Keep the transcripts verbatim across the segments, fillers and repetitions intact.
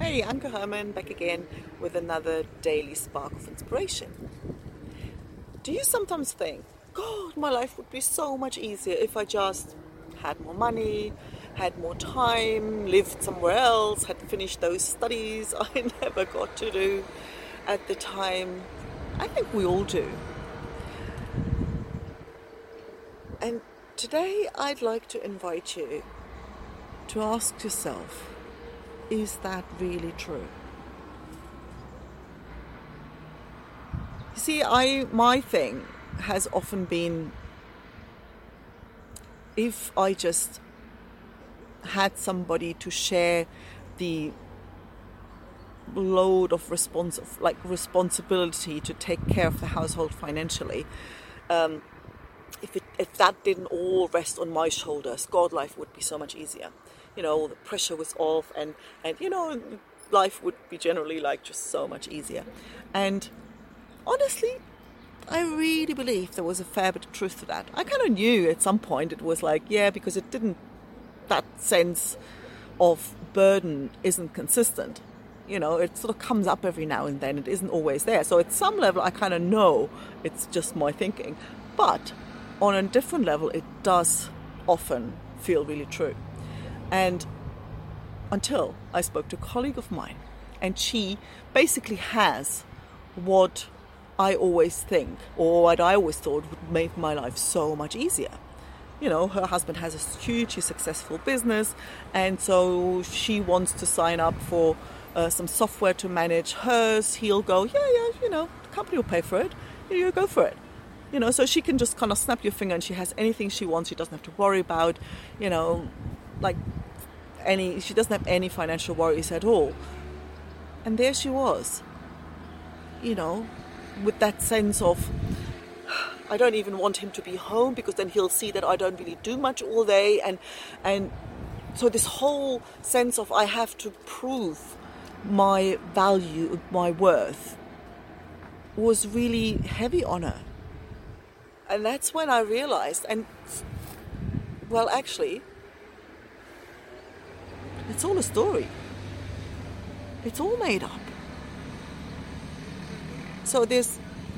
Hey, Anke Herman back again with another daily spark of inspiration. Do you sometimes think, God, my life would be so much easier if I just had more money, had more time, lived somewhere else, had finished those studies I never got to do at the time? I think we all do. And today I'd like to invite you to ask yourself, is that really true? You see, I my thing has often been, if I just had somebody to share the load of respons- like responsibility to take care of the household financially, um, if it, if that didn't all rest on my shoulders, God, life would be so much easier. You know, the pressure was off, and, and you know, life would be generally like just so much easier. And honestly, I really believe there was a fair bit of truth to that. I kind of knew at some point it was like, yeah, because it didn't, that sense of burden isn't consistent. You know, it sort of comes up every now and then. It isn't always there. So at some level, I kind of know it's just my thinking. But on a different level, it does often feel really true. And until I spoke to a colleague of mine, and she basically has what I always think, or what I always thought would make my life so much easier. You know, her husband has a hugely successful business, and so she wants to sign up for uh, some software to manage hers. He'll go, yeah, yeah, you know, the company will pay for it. You go for it. You know, so she can just kind of snap your finger and she has anything she wants. She doesn't have to worry about, you know, like any, she doesn't have any financial worries at all. And there she was, you know, with that sense of, I don't even want him to be home because then he'll see that I don't really do much all day. And, and so this whole sense of I have to prove my value, my worth, was really heavy on her. And that's when I realized, and well, actually, it's all a story. It's all made up. So there's,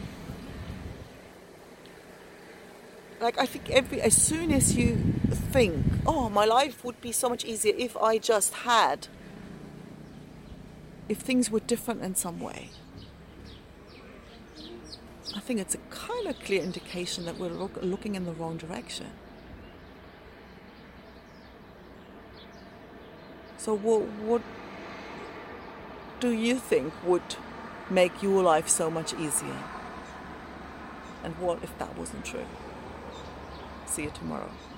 like, I think every, as soon as you think, oh, my life would be so much easier if I just had, if things were different in some way, I think it's a kind of clear indication that we're look, looking in the wrong direction. So what, what do you think would make your life so much easier? And what if that wasn't true? See you tomorrow.